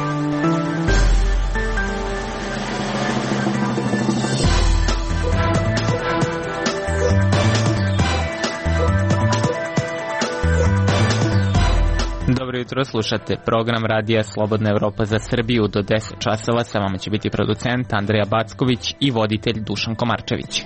Dobro jutro, slušate program Radija Slobodna Evropa za Srbiju. Do 10 časova sa vama će biti producent Andreja Backović i voditelj Dušan Komarčević.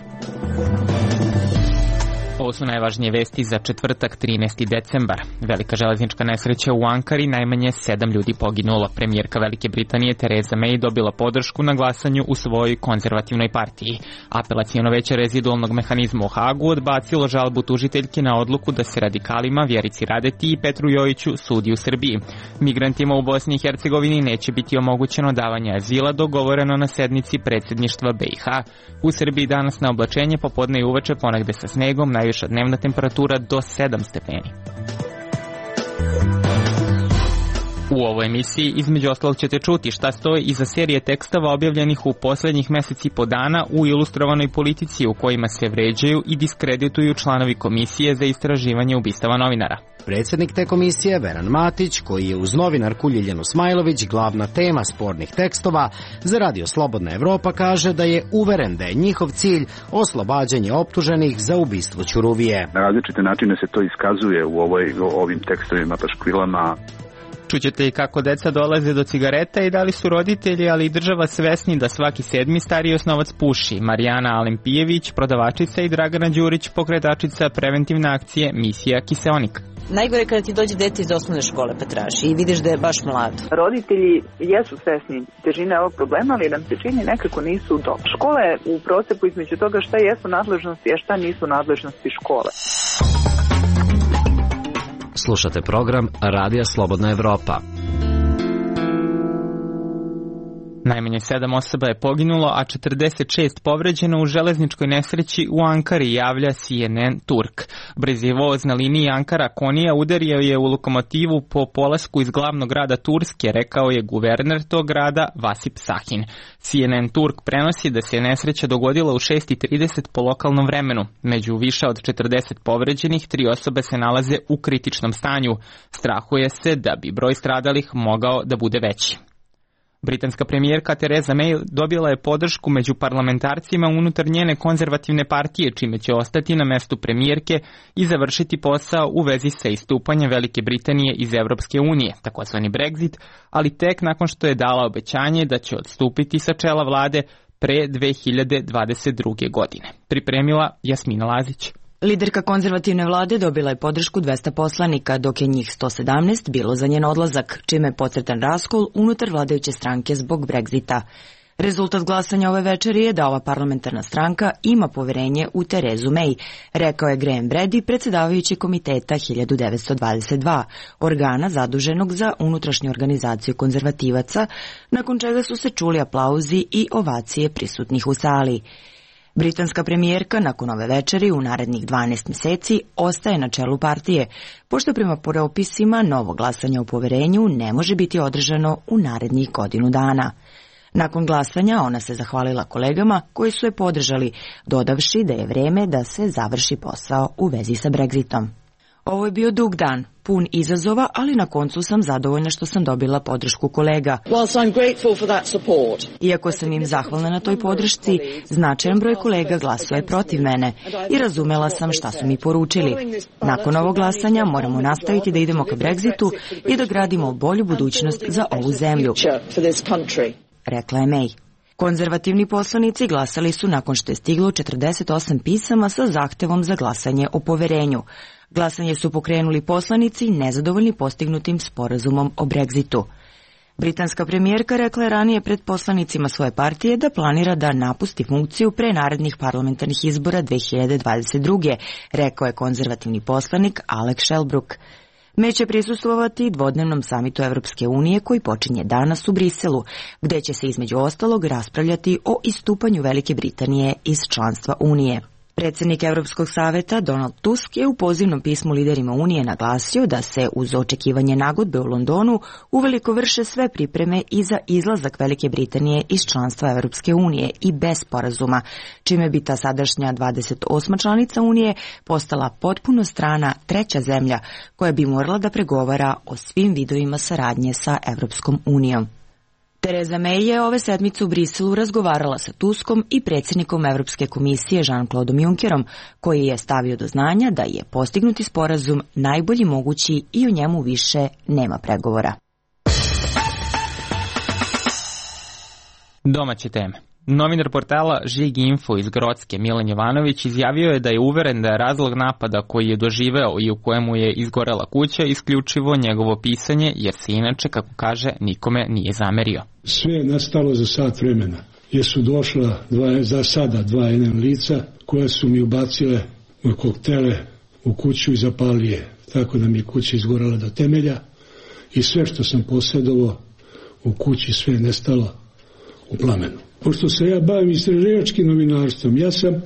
Ovo su najvažnije vesti za četvrtak 13. decembar. Velika železnička nesreća u Ankari, najmanje 7 ljudi poginulo. Premijerka Velike Britanije Theresa May dobila podršku na glasanju u svojoj konzervativnoj partiji. Apelaciono veće rezidualnog mehanizma u Hagu odbacilo žalbu tužiteljke na odluku da se radikalima Vjerici Radeti i Petru Jojiću sudi u Srbiji. Migrantima u Bosni i Hercegovini neće biti omogućeno davanje azila, dogovoreno na sednici predsjedništva BiH. U Srbiji danas na oblačenje, popodne i uveče ponegde sa snegom, najviša dnevna temperatura do 7 stepeni. U ovoj emisiji između ostalog ćete čuti šta stoji iza serije tekstova objavljenih u posljednjih meseci i po dana u ilustrovanoj politici u kojima se vređaju i diskredituju članovi komisije za istraživanje ubistava novinara. Predsjednik te komisije, Veran Matić, koji je uz novinarku Ljiljanu Smajlović glavna tema spornih tekstova, za Radio Slobodna Evropa kaže da je uveren da je njihov cilj oslobađanje optuženih za ubistvo Ćuruvije. Na različite načine se to iskazuje u ovim tekstovima, paškvilama. Čućete i kako deca dolaze do cigareta i da li su roditelji, ali i država svesni da svaki 7. stariji osnovac puši. Marijana Alempijević, prodavačica, i Dragana Đurić, pokretačica preventivne akcije Misija Kiseonik. Najgore kada ti dođe dete iz osnovne škole pa traži i vidiš da je baš mlado. Roditelji jesu svesni težine ovog problema, ali nam se čini nekako nisu dobro. Škola je u procepu između toga šta jesu nadležnosti, a šta nisu nadležnosti škole. Slušate program Radija Slobodna Evropa. Najmanje 7 osoba je poginulo, a 46 povređeno u železničkoj nesreći u Ankari, javlja CNN Turk. Brzi voz na liniji Ankara-Konija udario je u lokomotivu po polasku iz glavnog grada Turske, rekao je guverner tog grada Vasip Sahin. CNN Turk prenosi da se nesreća dogodila u 6:30 po lokalnom vremenu. Među više od 40 povređenih 3 osobe se nalaze u kritičnom stanju. Strahuje se da bi broj stradalih mogao da bude veći. Britanska premijerka Theresa May dobila je podršku među parlamentarcima unutar njene konzervativne partije, čime će ostati na mestu premijerke i završiti posao u vezi sa istupanjem Velike Britanije iz Evropske unije, takozvani Brexit, ali tek nakon što je dala obećanje da će odstupiti sa čela vlade pre 2022. godine. Pripremila Jasmina Lazić. Liderka konzervativne vlade dobila je podršku 200 poslanika, dok je njih 117 bilo za njen odlazak, čime je podcrtan raskol unutar vladajuće stranke zbog Brexita. Rezultat glasanja ove večeri je da ova parlamentarna stranka ima poverenje u Terezu May, rekao je Graham Brady, predsjedavajući komiteta 1922, organa zaduženog za unutrašnju organizaciju konzervativaca, nakon čega su se čuli aplauzi i ovacije prisutnih u sali. Britanska premijerka nakon ove večeri u narednih 12 mjeseci ostaje na čelu partije, pošto prema propisima novo glasanje o poverenju ne može biti održano u narednih godinu dana. Nakon glasanja ona se zahvalila kolegama koji su je podržali, dodavši da je vreme da se završi posao u vezi sa Brexitom. Ovo je bio dug dan, pun izazova, ali na koncu sam zadovoljna što sam dobila podršku kolega. Iako sam im zahvalna na toj podršci, značajan broj kolega glasuje protiv mene i razumela sam šta su mi poručili. Nakon ovog glasanja moramo nastaviti da idemo ka Brexitu i da gradimo bolju budućnost za ovu zemlju, rekla je May. Konzervativni poslanici glasali su nakon što je stiglo 48 pisama sa zahtevom za glasanje o poverenju. Glasanje su pokrenuli poslanici nezadovoljni postignutim sporazumom o Brexitu. Britanska premijerka rekla je ranije pred poslanicima svoje partije da planira da napusti funkciju pre narednih parlamentarnih izbora 2022. rekao je konzervativni poslanik Alex Shelbrook. May će prisustvovati dvodnevnom samitu Evropske unije koji počinje danas u Briselu, gde će se između ostalog raspravljati o istupanju Velike Britanije iz članstva Unije. Predsjednik Europskog saveta Donald Tusk je u pozivnom pismu liderima Unije naglasio da se uz očekivanje nagodbe u Londonu uveliko vrše sve pripreme i za izlazak Velike Britanije iz članstva Europske unije i bez sporazuma, čime bi ta sadašnja 28. članica Unije postala potpuno strana treća zemlja koja bi morala da pregovara o svim vidovima saradnje sa Europskom unijom. Tereza May je ove sedmice u Briselu razgovarala sa Tuskom i predsjednikom Evropske komisije Jean-Claude Junckerom, koji je stavio do znanja da je postignuti sporazum najbolji mogući i o njemu više nema pregovora. Domaće teme. Novinar portala Žig Info iz Grocke Milan Jovanović izjavio je da je uveren da je razlog napada koji je doživeo i u kojemu je izgorela kuća isključivo njegovo pisanje, jer se inače, kako kaže, nikome nije zamerio. Sve je nastalo za sat vremena, jer su došla za sada dva lica koja su mi ubacile koktele u kuću i zapali je, tako da mi je kuća izgorela do temelja i sve što sam posjedovao u kući sve je nestalo u plamenu. Pošto se ja bavim istraživačkim novinarstvom, ja sam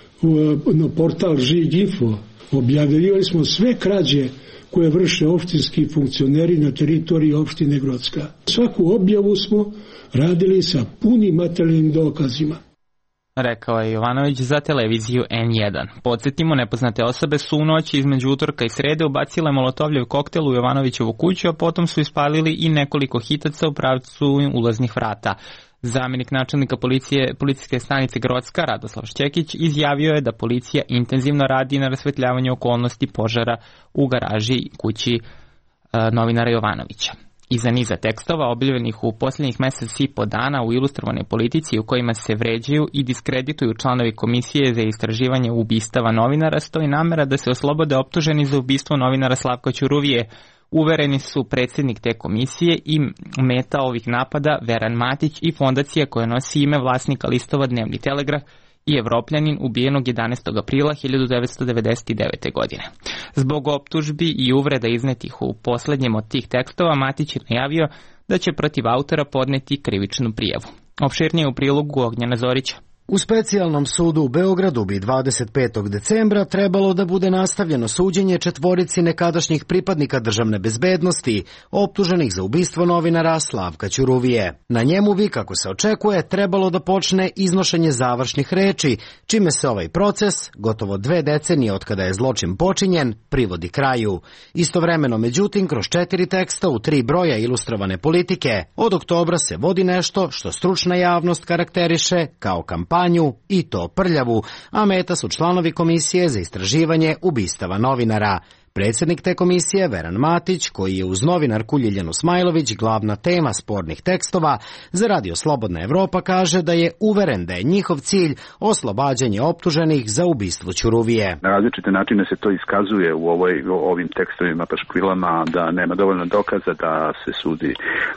na portal Žig Info objavljivali smo sve krađe koje vrše opštinski funkcioneri na teritoriji opštine Grocka. Svaku objavu smo radili sa punim materijalnim dokazima. Rekao je Jovanović za televiziju N1. Podsjetimo, nepoznate osobe su u noći između utorka i srede ubacile molotovljev koktel u Jovanovićevu kuću, a potom su ispalili i nekoliko hitaca u pravcu ulaznih vrata. Zamjenik načelnika policijske stanice Grocka, Radoslav Šćekić, izjavio je da policija intenzivno radi na rasvetljavanju okolnosti požara u garaži kući novinara Jovanovića. Iza niza tekstova objavljenih u posljednjih mjesec i po dana u Ilustrovanoj politici u kojima se vređaju i diskredituju članovi komisije za istraživanje ubistava novinara, stoji namera da se oslobode optuženi za ubistvo novinara Slavka Ćuruvije. Uvereni su predsjednik te komisije i meta ovih napada Veran Matić i fondacija koja nosi ime vlasnika listova Dnevni Telegraf i Evropljanin ubijenog 11. aprila 1999. godine. Zbog optužbi i uvreda iznetih u posljednjem od tih tekstova, Matić je najavio da će protiv autora podneti krivičnu prijavu. Opširnije u prilogu Ognjena Zorića. U specijalnom sudu u Beogradu bi 25. decembra trebalo da bude nastavljeno suđenje četvorici nekadašnjih pripadnika državne bezbednosti optuženih za ubistvo novinara Slavka Ćuruvije. Na njemu bi, kako se očekuje, trebalo da počne iznošenje završnih reči, čime se ovaj proces, gotovo 2 decenije od kada je zločin počinjen, privodi kraju. Istovremeno, međutim, kroz 4 teksta u 3 broja Ilustrovane politike, od oktobra se vodi nešto što stručna javnost karakteriše kao kampanju i to prljavu, a meta su članovi komisije za istraživanje ubistava novinara. Predsjednik te komisije, Veran Matić, koji je uz novinarku Ljiljanu Smajlović glavna tema spornih tekstova, za Radio Slobodna Evropa kaže da je uveren da je njihov cilj oslobađanje optuženih za ubistvo Ćuruvije. Na različite načine se to iskazuje u ovim tekstovima, paškvilama, da nema dovoljno dokaza da se sudi,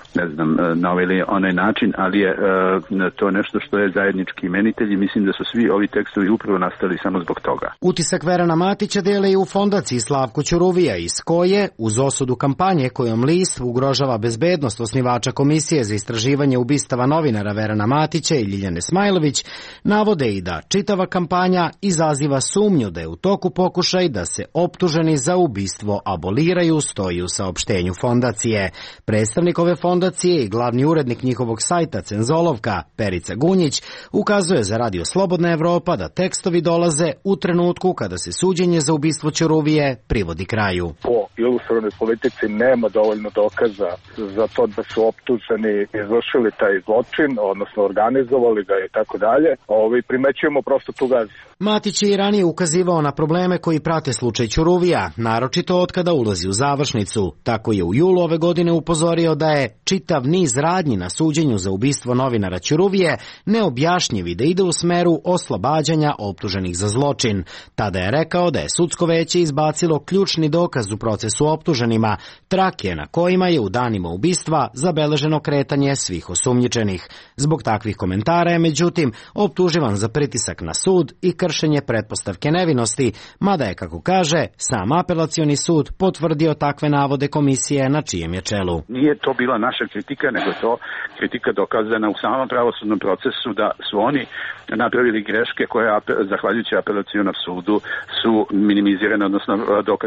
na ovaj ili onaj način, ali je to nešto što je zajednički imenitelj i mislim da su svi ovi tekstovi upravo nastali samo zbog toga. Utisak Verana Matića dele i u fondaciji Slavko Ćuruvija, iz koje, uz osudu kampanje kojom list ugrožava bezbednost osnivača komisije za istraživanje ubistava novinara Verana Matića i Ljiljane Smajlović, navode i da čitava kampanja izaziva sumnju da je u toku pokušaj da se optuženi za ubistvo aboliraju, stoji u saopštenju fondacije. Predstavnik ove fondacije i glavni urednik njihovog sajta Cenzolovka, Perica Gunjić, ukazuje za Radio Slobodna Evropa da tekstovi dolaze u trenutku kada se suđenje za ubistvo Ćuruvije privodi kraju. Po Ilustrovanoj politici nema dovoljno dokaza za to da su optuženi izvršili taj zločin, odnosno organizovali ga i tako dalje. Primećujemo prosto tu gazi. Matić je i ranije ukazivao na probleme koji prate slučaj Ćuruvija, naročito od kada ulazi u završnicu. Tako je u julu ove godine upozorio da je čitav niz radnji na suđenju za ubistvo novinara Ćuruvije neobjašnjiv i da ide u smeru oslobađanja optuženih za zločin. Tada je rekao da je sudsko veće izbacilo ključni dokaz u procesu optuženima, trake na kojima je u danima ubistva zabeleženo kretanje svih osumnjičenih. Zbog takvih komentara je, međutim, optuživan za pritisak na sud i kršenje pretpostavke nevinosti, mada je, kako kaže, sam apelacioni sud potvrdio takve navode komisije na čijem je čelu. Nije to bila naša kritika, nego je to kritika dokazana u samom pravosudnom procesu da su oni napravili greške koje, zahvaljujući apelacionom sudu, su minimizirane, odnosno dokazi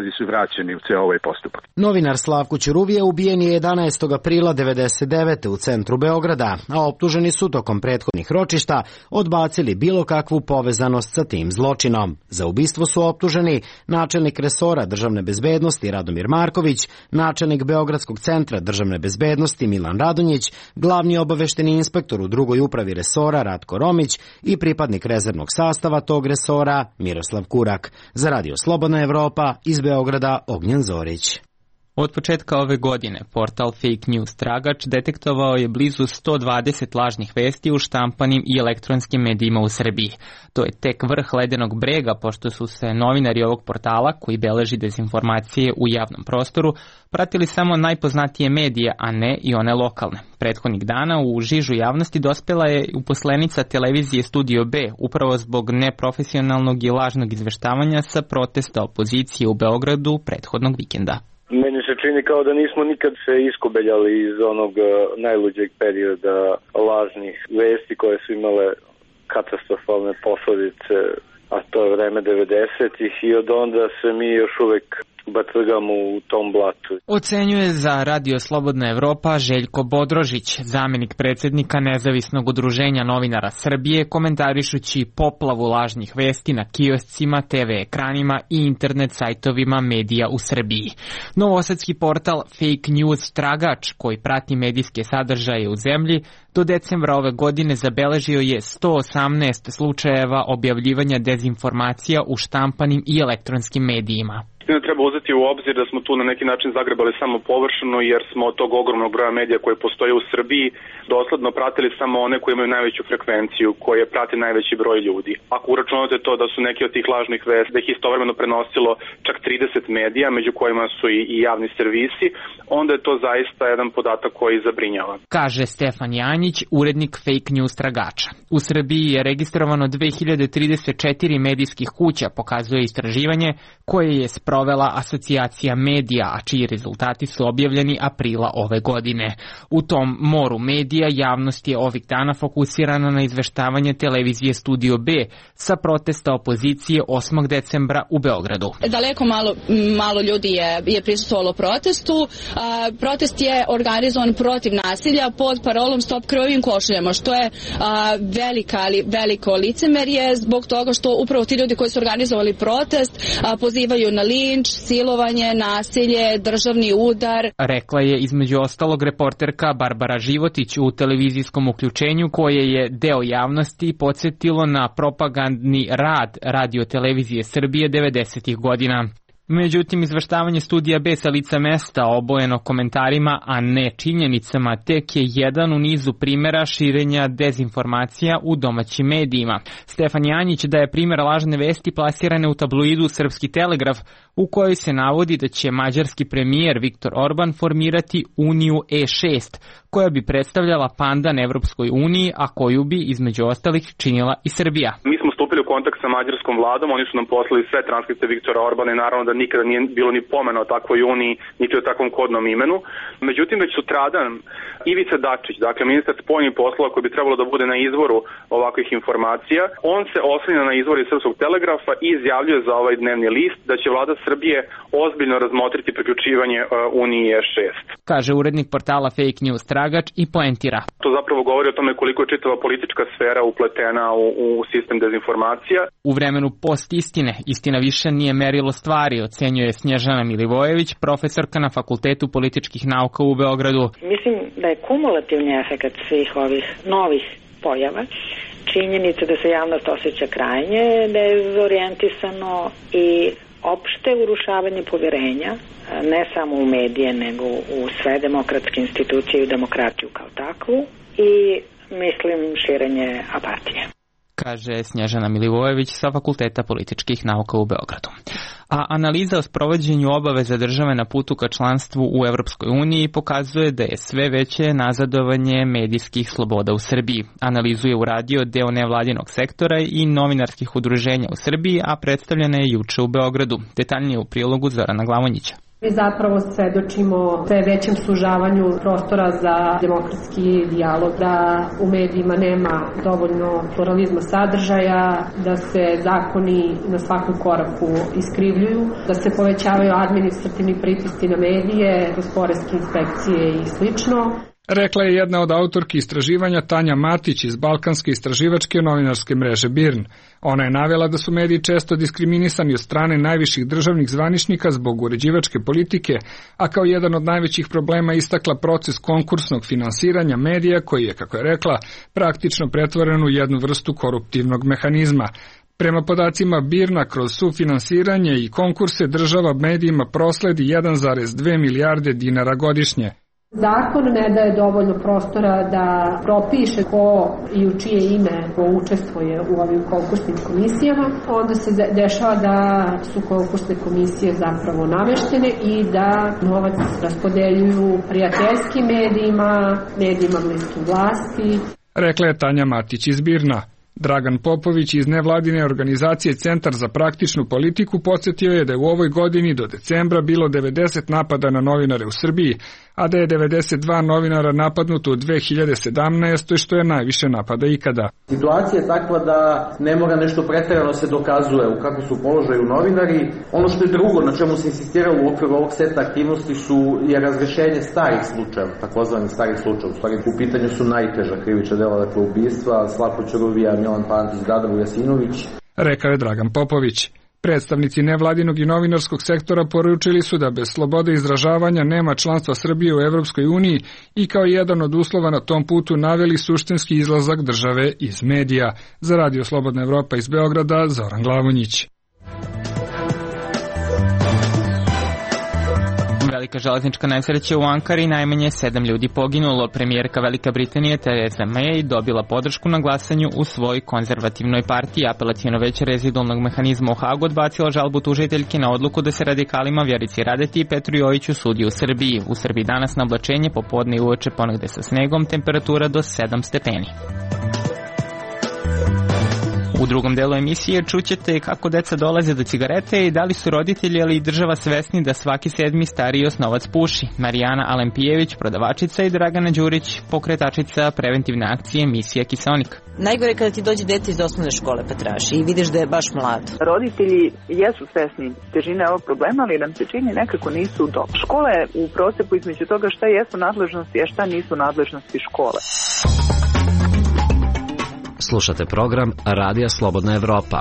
ili su vraćeni u ceo ovaj postupak. Novinar Slavko Ćuruvije ubijen je 11. aprila 1999. u centru Beograda, a optuženi su tokom prethodnih ročišta odbacili bilo kakvu povezanost sa tim zločinom. Za ubistvo su optuženi načelnik resora državne bezbednosti Radomir Marković, načelnik Beogradskog centra državne bezbednosti Milan Radonjić, glavni obavešteni inspektor u drugoj upravi resora Ratko Romić i pripadnik rezervnog sastava tog resora Miroslav Kurak. Za Radio Slobodna Evropa iz Beograda Ognjen Zorić. Od početka ove godine portal Fake News Tragač detektovao je blizu 120 lažnih vesti u štampanim i elektronskim medijima u Srbiji. To je tek vrh ledenog brega, pošto su se novinari ovog portala, koji beleži dezinformacije u javnom prostoru, pratili samo najpoznatije medije, a ne i one lokalne. Prethodnih dana u žižu javnosti dospela je uposlenica televizije Studio B, upravo zbog neprofesionalnog i lažnog izveštavanja sa protesta opozicije u Beogradu prethodnog vikenda. Meni se čini kao da nismo nikad se iskobeljali iz onog najluđeg perioda lažnih vesti koje su imale katastrofalne posledice, a to je vreme 90-ih i od onda se mi još uvek batrgamo u tom blatu. Ocenjuje za Radio Slobodna Evropa Željko Bodrožić, zamenik predsjednika Nezavisnog udruženja novinara Srbije, komentarišući poplavu lažnih vesti na kioscima, TV ekranima i internet sajtovima medija u Srbiji. Novosadski portal Fake News Tragač, koji prati medijske sadržaje u zemlji, do decembra ove godine zabeležio je 118 slučajeva objavljivanja dezinformacija u štampanim i elektronskim medijima. Treba uzeti u obzir da smo tu na neki način zagrebali samo površno, jer smo od tog ogromnog broja medija koje postoje u Srbiji dosledno pratili samo one koji imaju najveću frekvenciju, koje prati najveći broj ljudi. Ako uračunate to da su neki od tih lažnih vesti, da ih istovremeno prenosilo čak 30 medija, među kojima su i javni servisi, onda je to zaista jedan podatak koji zabrinjava. Kaže Stefan Janjić, urednik Fake News Tragača. U Srbiji je registrovano 2034 medijskih kuća, pokazuje istraživanje koje je sprovela Asocijacija medija, a čiji rezultati su objavljeni aprila ove godine. U tom moru medija javnost je ovih dana fokusirana na izveštavanje televizije Studio B sa protesta opozicije 8. decembra u Beogradu. Daleko malo ljudi je prisustvovalo protestu. Protest je organizovan protiv nasilja pod parolom Stop krvavim košuljama, što je veliko licemerje zbog toga što upravo ti ljudi koji su organizovali protest pozivaju na linč, silovanje, nasilje, državni udar. Rekla je između ostalog reporterka Barbara Životić u televizijskom uključenju koje je deo javnosti podsjetilo na propagandni rad Radio-televizije Srbije 90. godina. Međutim, izveštavanje Studija B sa lica mesta obojeno komentarima, a ne činjenicama, tek je jedan u nizu primjera širenja dezinformacija u domaćim medijima. Stefan Janjić daje primjer lažne vesti plasirane u tabloidu Srpski telegraf, u kojoj se navodi da će mađarski premijer Viktor Orban formirati Uniju E6, koja bi predstavljala pandan Evropskoj uniji, a koju bi između ostalih činila i Srbija. Mi smo stupili u kontakt sa mađarskom vladom, oni su nam poslali sve transkripte Viktora Orbana i naravno da nikada nije bilo ni pomena o takvoj uniji, niti o takvom kodnom imenu. Međutim, već sutradan Ivica Dačić, dakle ministar spoljnih poslova koji bi trebalo da bude na izvoru ovakvih informacija, on se oslanja na izvor iz Srpskog telegrafa i izjavljuje za ovaj dnevni list da će vlada Srbije ozbiljno razmotriti priključivanje Uniji E6. Kaže urednik portala Fake News Tragač i poentira. To zapravo govori o tome koliko je čitava politička sfera upletena u sistem dezinformacija. U vremenu post-istine, istina više nije merilo stvari, ocenjuje Snježana Milivojević, profesorka na Fakultetu političkih nauka u Beogradu. Mislim da je kumulativni efekt svih ovih novih pojava činjenica da se javnost osjeća krajnje dezorijentisano i opšte urušavanje poverenja, ne samo u medije, nego u sve demokratske institucije i demokratiju kao takvu i mislim širenje apatije. Kaže Snježana Milivojević sa Fakulteta političkih nauka u Beogradu. A analiza o sprovođenju obaveza države na putu ka članstvu u Evropskoj uniji pokazuje da je sve veće nazadovanje medijskih sloboda u Srbiji. Analizu je uradio deo nevladinog sektora i novinarskih udruženja u Srbiji, a predstavljena je juče u Beogradu. Detaljnije u prilogu Zorana Glavonjića. Mi zapravo svedočimo sve većem sužavanju prostora za demokratski dijalog, da u medijima nema dovoljno pluralizma sadržaja, da se zakoni na svakom koraku iskrivljuju, da se povećavaju administrativni pritisci na medije, kroz poreske inspekcije i slično. Rekla je jedna od autorki istraživanja Tanja Matić iz Balkanske istraživačke novinarske mreže BIRN. Ona je navela da su mediji često diskriminisani od strane najviših državnih zvaničnika zbog uređivačke politike, a kao jedan od najvećih problema istakla proces konkursnog finansiranja medija koji je, kako je rekla, praktično pretvoren u jednu vrstu koruptivnog mehanizma. Prema podacima BIRN-a, kroz sufinansiranje i konkurse država medijima prosledi 1,2 milijarde dinara godišnje. Zakon ne daje dovoljno prostora da propiše ko i u čije ime ko učestvuje u ovim konkursnim komisijama. Onda se dešava da su konkursne komisije zapravo nameštene i da novac raspodeljuju prijateljskim medijima, medijima bliskim vlasti. Rekla je Tanja Matić iz BIRN-a. Dragan Popović iz nevladine organizacije Centar za praktičnu politiku podsjetio je da je u ovoj godini do decembra bilo 90 napada na novinare u Srbiji, a da je 92 novinara napadnuto u 2017. što je najviše napada ikada. Situacija je takva da ne mora nešto pretjerano se dokazuje u kako su položaju novinari. Ono što je drugo na čemu se insistiralo u okviru ovog seta aktivnosti je razrešenje starih slučajeva, takozvani starih slučajeva. U stvari u pitanju su najteža krivična dela, dakle ubistva, Slavko Ćuruvija, Milan Pantić, Dadro Jasinović. Rekao je Dragan Popović. Predstavnici nevladinog i novinarskog sektora poručili su da bez slobode izražavanja nema članstva Srbije u Evropskoj uniji i kao jedan od uslova na tom putu naveli suštinski izlazak države iz medija. Za Radio Slobodna Evropa iz Beograda, Zoran Glavonjić. Velika železnička nesreća u Ankari, najmanje 7 ljudi poginulo. Premijerka Velike Britanije Theresa May dobila podršku na glasanju u svojoj konzervativnoj partiji. Apelaciono veće rezidualnog mehanizma u Hagu odbacila žalbu tužiteljke na odluku da se radikalima Vjerici Radeti i Petru Jojiću sudi u Srbiji. U Srbiji danas na oblačenje, popodne i uveče ponegde sa snegom, temperatura do 7 stepeni. U drugom delu emisije čućete kako deca dolaze do cigarete i da li su roditelji ali i država svesni da svaki 7. stariji osnovac puši. Marijana Alempijević, prodavačica, i Dragana Đurić, pokretačica preventivne akcije Misija Kiseonik. Najgore kada ti dođe dete iz osnovne škole pa traži i vidiš da je baš mlad. Roditelji jesu svesni težine ovog problema, ali nam se čini nekako nisu dobro. Škola je u procepu između toga šta jesu nadležnosti, a šta nisu nadležnosti škole. Slušate program Radija Slobodna Evropa.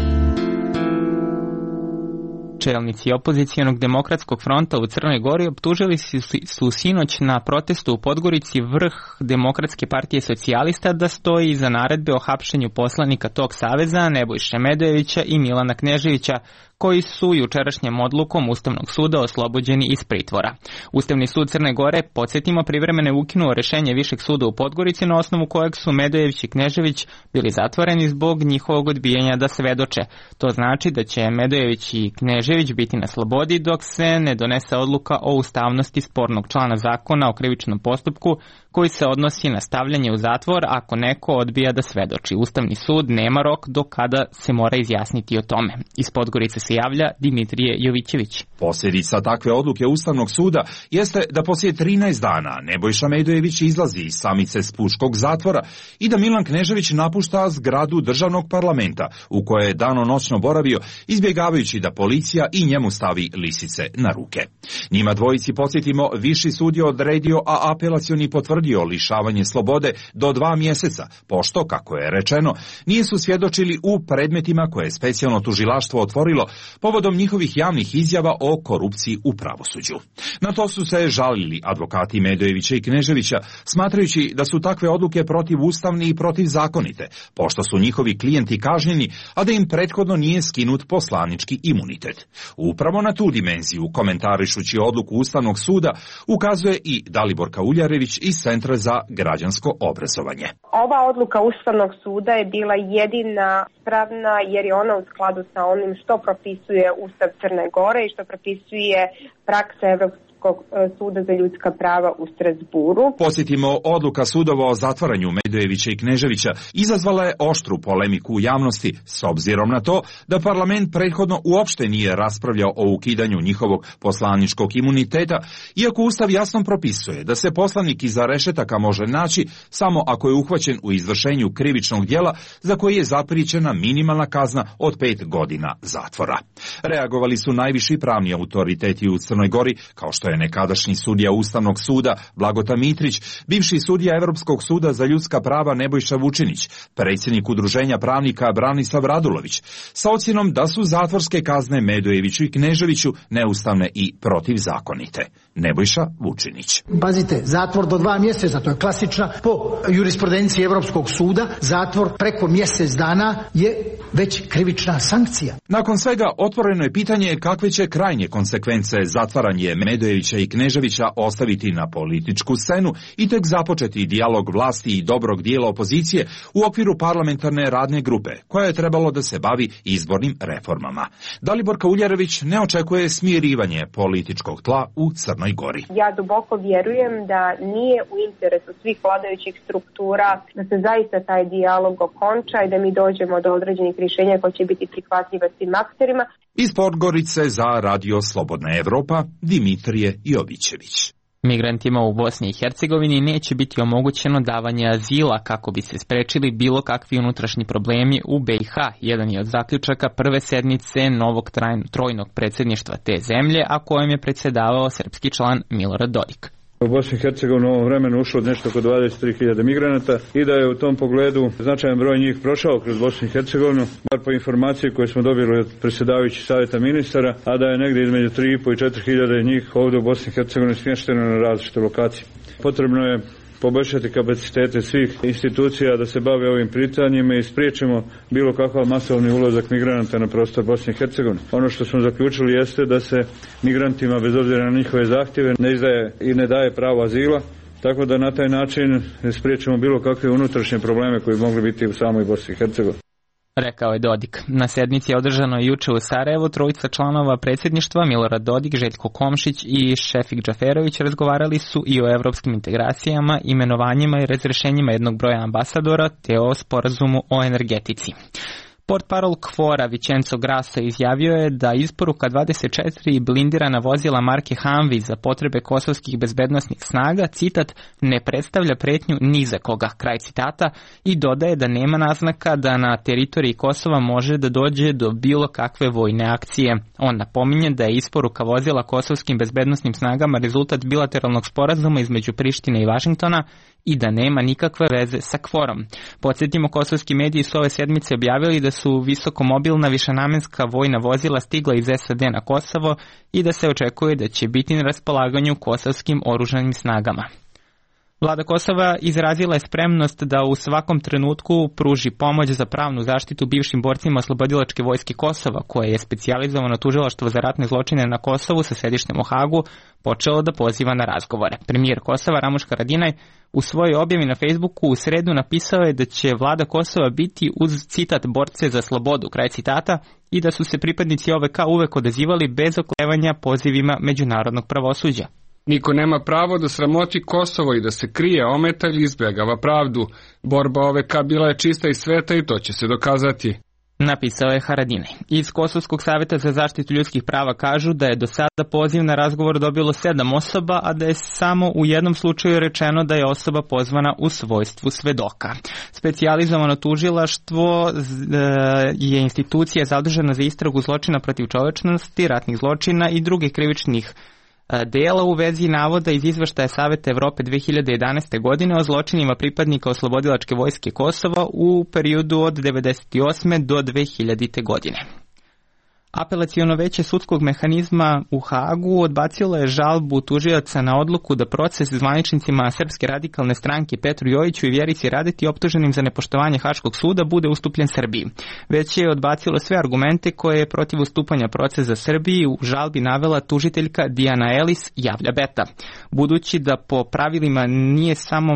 Čelnici opozicijonog demokratskog fronta u Crnoj Gori optužili su sinoć na protestu u Podgorici vrh Demokratske partije socijalista da stoji iza naredbe o hapšenju poslanika tog saveza Nebojše Medojevića i Milana Kneževića, koji su jučerašnjem odlukom Ustavnog suda oslobođeni iz pritvora. Ustavni sud Crne Gore, podsjetimo, privremeno ukinuo rešenje Višeg suda u Podgorici na osnovu kojeg su Medojević i Knežević bili zatvoreni zbog njihovog odbijanja da svedoče. To znači da će Medojević i Knežević biti na slobodi dok se ne donese odluka o ustavnosti spornog člana zakona o krivičnom postupku koji se odnosi na stavljanje u zatvor ako neko odbija da svedoči. Ustavni sud nema rok do kada se mora izjasniti o tome. Iz Podgorice se javlja Dimitrije Jovićević. Posljedica takve odluke Ustavnog suda jeste da poslije 13 dana Nebojša Medojević izlazi iz samice Spuškog zatvora i da Milan Knežević napušta zgradu državnog parlamenta u kojoj je danonoćno boravio, izbjegavajući da policija i njemu stavi lisice na ruke. Njima dvojici, podsjetimo, Viši sud je odredio, a apelacioni potvrdio lišavanje slobode do 2 mjeseca, pošto, kako je rečeno, nisu svjedočili u predmetima koje je specijalno tužilaštvo otvorilo povodom njihovih javnih izjava o korupciji u pravosuđu. Na to su se žalili advokati Medojevića i Kneževića, smatrajući da su takve odluke protivustavne i protivzakonite, pošto su njihovi klijenti kažnjeni, a da im prethodno nije skinut poslanički imunitet. Upravo na tu dimenziju, komentarišući odluku Ustavnog suda, ukazuje i Daliborka Uljarević iz Centra za građansko obrazovanje. Ova odluka Ustavnog suda je bila jedina pravna jer je ona u skladu sa onim što propisuje Ustav Crne Gore i što propisuje praksa Evropskog suda za ljudska prava u Strasburu. Posjetimo, odluka sudova o zatvaranju Medojevića i Kneževića izazvala je oštru polemiku u javnosti, s obzirom na to da parlament prethodno uopšte nije raspravljao o ukidanju njihovog poslaničkog imuniteta, iako Ustav jasno propisuje da se poslanik iza rešetaka može naći samo ako je uhvaćen u izvršenju krivičnog djela za koje je zapričena minimalna kazna od 5 godina zatvora. Reagovali su najviši pravni autoriteti u Crnoj Gori, kao što je nekadašnji sudija Ustavnog suda Blagota Mitrić, bivši sudija Evropskog suda za ljudska prava Nebojša Vučinić, predsjednik Udruženja pravnika Branislav Radulović, sa ocjenom da su zatvorske kazne Medojeviću i Kneževiću neustavne i protivzakonite. Nebojša Vučinić. Pazite, zatvor do 2 mjeseca, to je klasična po jurisprudenciji Evropskog suda, zatvor preko mjesec dana je već krivična sankcija. Nakon svega, otvoreno je pitanje kakve će krajnje konsekvence zatvaranje Medojevića i Kneževića ostaviti na političku scenu i tek započeti dijalog vlasti i dobrog dijela opozicije u okviru parlamentarne radne grupe, koja je trebalo da se bavi izbornim reformama. Dalibor Kauljarević ne očekuje smirivanje političkog tla u Crnoj Gori. Ja duboko vjerujem da nije u interesu svih vladajućih struktura da se zaista taj dijalog okonča i da mi dođemo do određenih rješenja koje će biti prihvatljiva svim akterima. Iz Podgorice za Radio Slobodna Evropa, Dimitrije Jovićević. Migrantima u Bosni i Hercegovini neće biti omogućeno davanje azila kako bi se sprečili bilo kakvi unutrašnji problemi u BiH. Jedan je od zaključaka prve sednice novog trojnog predsjedništva te zemlje, a kojem je predsjedavao srpski član Milorad Dodik. U Bosni i Hercegovini u ovom vremenu ušlo nešto oko 23.000 migranata i da je u tom pogledu značajan broj njih prošao kroz Bosnu i Hercegovinu, bar po informaciji koje smo dobili od predsjedavajućih savjeta ministara, a da je negdje između 3.500 i 4.000 njih ovdje u Bosni i Hercegovini smješteno na različite lokacije. Potrebno je poboljšati kapacitete svih institucija da se bave ovim pitanjima i spriječimo bilo kakav masovni ulazak migranata na prostor Bosne i Hercegovine. Ono što smo zaključili jeste da se migrantima, bez obzira na njihove zahtjeve, ne izdaje i ne daje pravo azila, tako da na taj način spriječimo bilo kakve unutrašnje probleme koji bi mogli biti u samoj Bosni i Hercegovini. Rekao je Dodik. Na sednici održanoj juče u Sarajevu trojica članova predsjedništva Milorad Dodik, Željko Komšić i Šefik Džaferović razgovarali su i o evropskim integracijama, imenovanjima i razrješenjima jednog broja ambasadora te o sporazumu o energetici. Portparol KFOR-a Vicenzo Grasso izjavio je da isporuka 24 blindirana vozila marke Humvee za potrebe kosovskih bezbednosnih snaga, citat, ne predstavlja pretnju ni za koga, kraj citata, i dodaje da nema naznaka da na teritoriji Kosova može da dođe do bilo kakve vojne akcije. On napominje da je isporuka vozila kosovskim bezbednosnim snagama rezultat bilateralnog sporazuma između Prištine i Vašingtona i da nema nikakve veze sa KFOR-om. Podsjetimo, kosovski mediji su ove sedmice objavili da su visokomobilna višenamenska vojna vozila stigla iz SAD na Kosovo i da se očekuje da će biti na raspolaganju kosovskim oružanim snagama. Vlada Kosova izrazila je spremnost da u svakom trenutku pruži pomoć za pravnu zaštitu bivšim borcima Oslobodilačke vojske Kosova, koje je specijalizovano tužilaštvo za ratne zločine na Kosovu sa sedištem u Hagu počelo da poziva na razgovore. Premijer Kosova Ramuš Haradinaj u svojoj objavi na Facebooku u sredu napisao je da će vlada Kosova biti uz citat borce za slobodu, kraj citata, i da su se pripadnici OVK uvek odazivali bez oklevanja pozivima međunarodnog pravosuđa. Niko nema pravo da sramoti Kosovo i da se krije, ometa ili izbjegava pravdu. Borba OVK bila je čista i sveta i to će se dokazati, napisao je Haradinaj. Iz Kosovskog savjeta za zaštitu ljudskih prava kažu da je do sada poziv na razgovor dobilo 7 osoba, a da je samo u jednom slučaju rečeno da je osoba pozvana u svojstvu svedoka. Specijalizovano tužilaštvo je institucija zadužena za istragu zločina protiv čovečnosti, ratnih zločina i drugih krivičnih dela u vezi navoda iz izveštaja Saveta Evrope 2011. godine o zločinima pripadnika Oslobodilačke vojske Kosova u periodu od 1998. do 2000. godine. Apelaciono veće sudskog mehanizma u Hagu odbacilo je žalbu tužioca na odluku da proces zvaničnicima Srpske radikalne stranke Petru Jojiću i Vjerici Radeti optuženim za nepoštovanje Haškog suda bude ustupljen Srbiji. Već je odbacilo sve argumente koje je protiv ustupanja procesa Srbiji u žalbi navela tužiteljka Dijana Elis, javlja Beta. Budući da po pravilima nije samo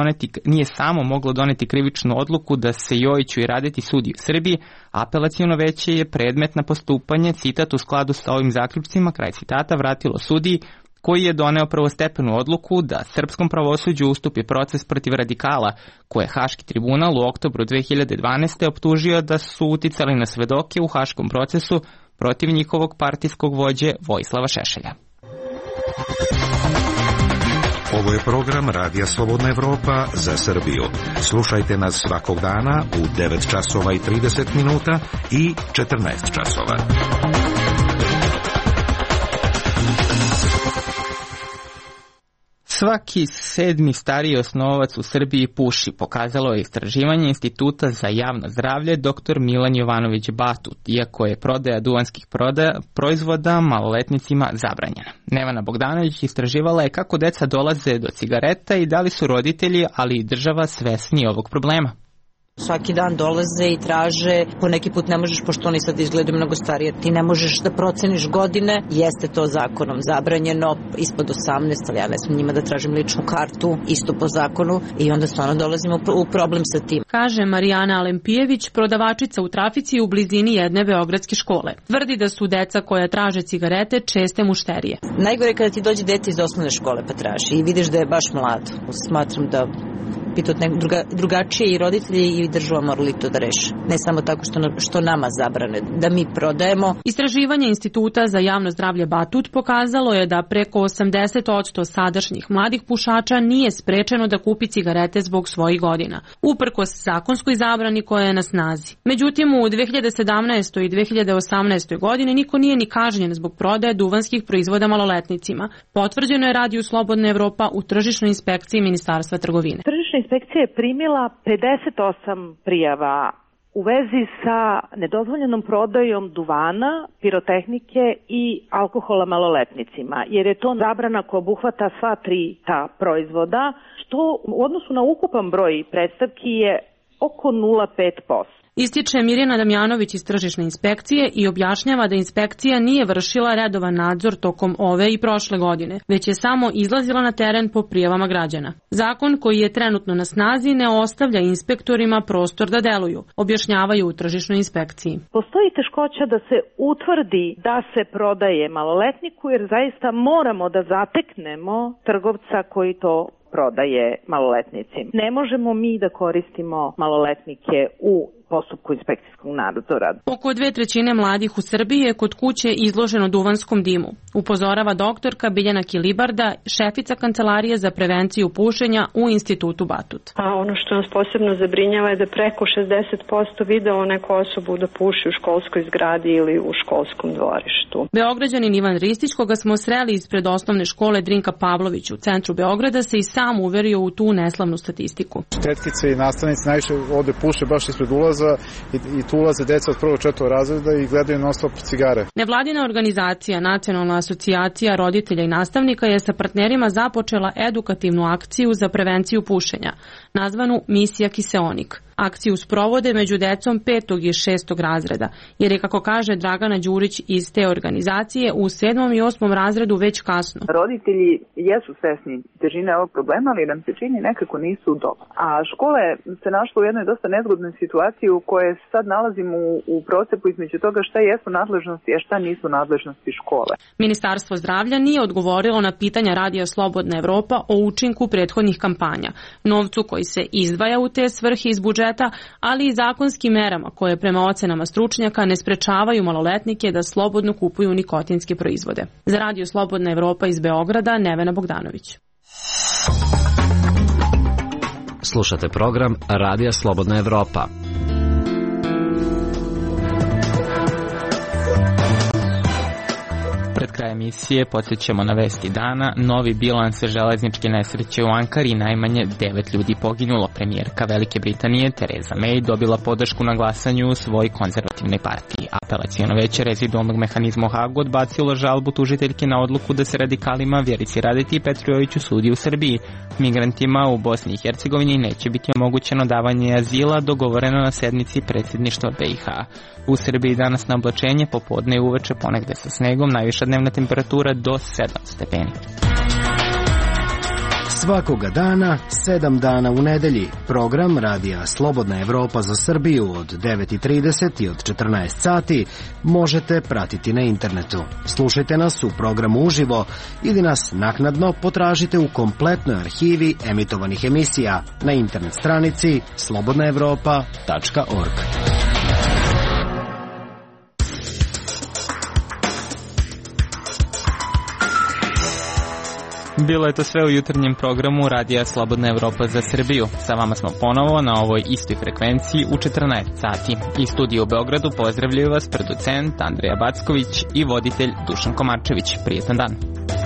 moglo doneti krivičnu odluku da se Jojiću i Radeti sudi u Srbiji, apelaciono veće je predmet na postupanje, citat, u skladu sa ovim zaključcima, kraj citata, vratilo sudiji koji je doneo prvostepenu odluku da srpskom pravosuđu ustupi proces protiv radikala, koje je Haški tribunal u oktobru 2012. optužio da su uticali na svedoke u haškom procesu protiv njihovog partijskog vođe Vojislava Šešelja. Ovo je program Radija Slobodna Evropa za Srbiju. Slušajte nas svakog dana u 9 časova i 30 minuta i 14 časova. Svaki 7. stariji osnovac u Srbiji puši, pokazalo je istraživanje Instituta za javno zdravlje dr. Milan Jovanović Batut, iako je prodaja duvanskih proizvoda maloletnicima zabranjena. Nevana Bogdanović istraživala je kako deca dolaze do cigareta i da li su roditelji, ali i država svesni ovog problema. Svaki dan dolaze i traže, po neki put ne možeš, pošto oni sad izgledaju mnogo starije, ti ne možeš da proceniš godine, jeste to zakonom zabranjeno, ispod 18, ali ja ne smijem njima da tražim ličnu kartu, isto po zakonu, i onda stvarno dolazimo u problem sa tim. Kaže Marijana Alempijević, prodavačica u trafici u blizini jedne beogradske škole. Tvrdi da su deca koja traže cigarete česte mušterije. Najgore je kada ti dođe dete iz osnovne škole pa traži i vidiš da je baš mlado. Smatram da pitao drugačije i roditelji i država morali to da reše. Ne samo tako što nama zabrane, da mi prodajemo. Istraživanje Instituta za javno zdravlje Batut pokazalo je da preko 80% sadašnjih mladih pušača nije sprečeno da kupi cigarete zbog svojih godina, uprkos zakonskoj zabrani koja je na snazi. Međutim, u 2017. i 2018. godini niko nije ni kažnjen zbog prodaje duvanskih proizvoda maloletnicima. Potvrđeno je Radiju Slobodna Evropa u tržišnoj inspekciji Ministarstva trgovine. Inspekcija je primila 58 prijava u vezi sa nedozvoljenom prodajom duvana, pirotehnike i alkohola maloletnicima, jer je to zabrana koja obuhvata sva tri ta proizvoda, što u odnosu na ukupan broj predstavki je oko 0,5%. Ističe Mirjana Damjanović iz tržišne inspekcije i objašnjava da inspekcija nije vršila redovan nadzor tokom ove i prošle godine, već je samo izlazila na teren po prijavama građana. Zakon koji je trenutno na snazi ne ostavlja inspektorima prostor da deluju, objašnjavaju u tržišnoj inspekciji. Postoji teškoća da se utvrdi da se prodaje maloletniku, jer zaista moramo da zateknemo trgovca koji to prodaje maloletnicima. Ne možemo mi da koristimo maloletnike u postupku inspekcijskog nadzora. Oko 2/3 mladih u Srbiji je kod kuće izloženo duvanskom dimu, upozorava doktorka Biljana Kilibarda, šefica Kancelarije za prevenciju pušenja u Institutu Batut. A ono što nas posebno zabrinjava je da preko 60% videlo neku osobu da puši u školskoj zgradi ili u školskom dvorištu. Beograđanin Ivan Ristić, koga smo sreli ispred osnovne škole Drinka Pavlović u centru Beograda, se i sam uverio u tu neslavnu statistiku. Tetkice i nastavnici najviše ovde puše baš ispred ulaza i tu ulaze deca od 1. 4. razreda i gledaju non stop cigare. Nevladina organizacija Nacionalna asocijacija roditelja i nastavnika je sa partnerima započela edukativnu akciju za prevenciju pušenja, nazvanu Misija Kiseonik. Akciju sprovode među decom 5. i 6. razreda, jer je, kako kaže Dragana Đurić iz te organizacije, u 7. i 8. razredu već kasno. Roditelji jesu svesni težine ovog problema, ali nam se čini nekako nisu dobro. A škole se našlo u jednoj dosta nezgodnoj situaciji u kojoj sad nalazimo u procepu između toga šta jesu nadležnosti, a šta nisu nadležnosti škole. Ministarstvo zdravlja nije odgovorilo na pitanja Radija Slobodna Evropa o učinku prethodnih kampanja, novcu koji se izdvaja u te svrhe iz budžeta, ali i zakonskim merama koje prema ocenama stručnjaka ne sprečavaju maloletnike da slobodno kupuju nikotinske proizvode. Za Radio Slobodna Evropa iz Beograda, Nevena Bogdanović. Slušate program Radija Slobodna Evropa. Pred kraj emisije podsjećamo na vesti dana. Novi bilans železničke nesreće u Ankari, najmanje 9 ljudi poginulo. Premijerka Velike Britanije Theresa May dobila podršku na glasanju u svoj konzervativnoj partiji. Apelaciono veće rezidualnog mehanizma u Hagu odbacilo žalbu tužiteljke na odluku da se radikalima Vjerici Radeti i Petru Jojiću sudi u Srbiji. Migrantima u Bosni i Hercegovini neće biti omogućeno davanje azila, dogovoreno na sednici predsjedništva BiH. U Srbiji danas na oblačenje, popodne i uveče ponegde sa snegom, najviša dnevna temperatura do 7 stepeni. Svakoga dana, 7 dana u nedelji, program Radija Slobodna Evropa za Srbiju od 9:30 i od 14 sati možete pratiti na internetu. Slušajte nas u programu uživo ili nas naknadno potražite u kompletnoj arhivi emitovanih emisija na internet stranici slobodnaevropa.org. Bilo je to sve u jutarnjem programu Radija Slobodna Evropa za Srbiju. Sa vama smo ponovo na ovoj istoj frekvenciji u 14 sati. Iz studija u Beogradu pozdravljaju vas producent Andreja Backović i voditelj Dušan Komarčević. Prijetan dan.